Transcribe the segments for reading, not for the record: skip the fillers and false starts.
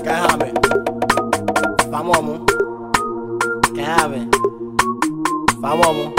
Can't have it. Famomo. Can't have it. Famomo.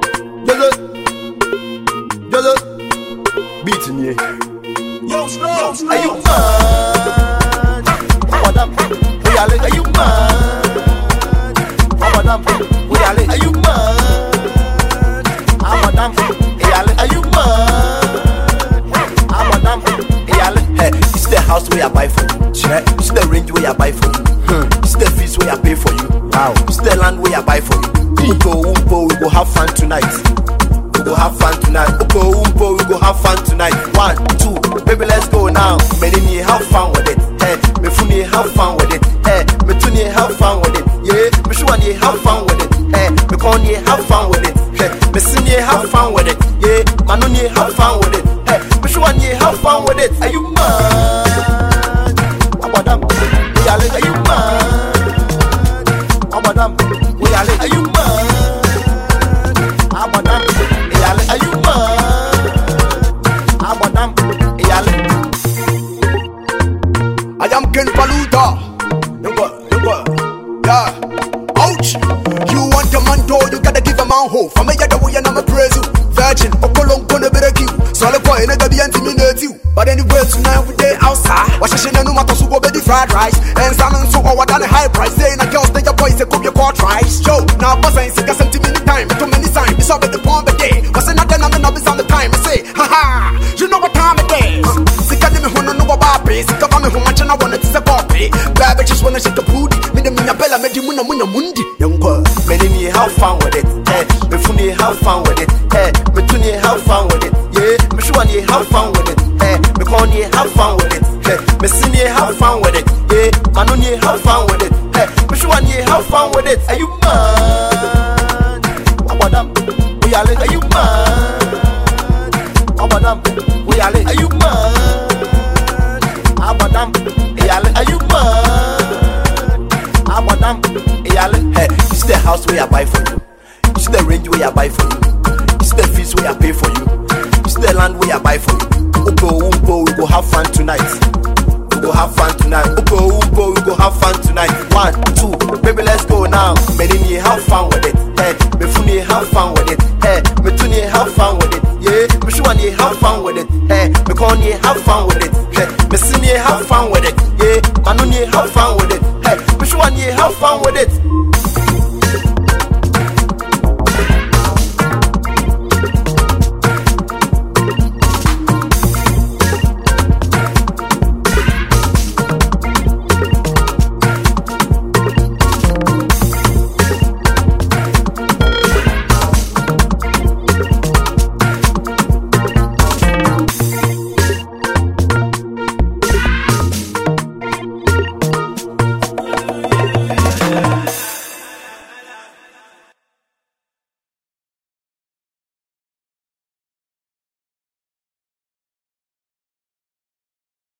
Jojo. Beating you. Yo, slow. Are you mad? What up? We are like, are you mad? What up? We are like, are you mad? What up? Are you mad? What up? Hey, it's the house where I buy for you. Check. It's the range where I buy for you. It's the fees where I pay for you. Wow. It's the land where I buy for you. Umpo, we go have fun tonight. We go have fun tonight. Umpo, we go have fun tonight. 1, 2, baby, let's go now. Many need have fun with it. Hey, me funny have fun with it. Hey, me tuni have fun with it. Yeah, me sure need have fun with it. Hey, me con have fun with it. Hey, me sini have fun with it. Yeah, manu need have fun with it. Hey, me sure need have fun with it. Are you mad? What up? We are like, are you mad? What up? We are like, are you mad? What up? Are you mad? What up? I am Ken Paluta. Yeah. Ouch. You want a man door, you gotta give a man hope. For me, you're the way and I'm a praise you. Virgin, Okolong gonna break you. So I'll go in and be intimidate you. But anyway, tonight we day outside. Wash a no matter so the fried rice. And salmon so over than a high price. Saying a girl stay your boys, a cook your court rice. Joe, now boss ain't sick a sentiment time. Too many signs, it's over the pond the day. What's another number of on the time? I say, haha, you know what time it is. Sick of me who know about this. Sick of me who much and I want to say copy. Baby just wanna shake a booty. Me the mina bella, me the muna mundi. Young girl, many need have fun with it. Hey, me funny have fun with it. Hey, me tuni have fun with it. Yeah, me sure need have fun with it. Hey, me con have fun with it. Hey, me sini have fun with it. Yeah, manu need have fun with it. Hey, me sure need have fun with it. Are you mad? What up? We are like, are you mad? What up? We are like, are you mad? What up? Are you mad? What up? Hey, it's the house where I buy for you. It's the range where I buy for you. It's the fees where I pay for you. It's the land where I buy for you. Umpo, we go have fun tonight. We go have fun tonight. Umpo, we go have fun tonight. 1, 2, baby, let's go now. Many need have fun with it. Hey, me funny have fun with it. Hey, me tuni have fun with it. Yeah, me sure need have fun with it. Hey, me con have fun with it. Hey, me sini have fun with it. Yeah, manu need have fun with it.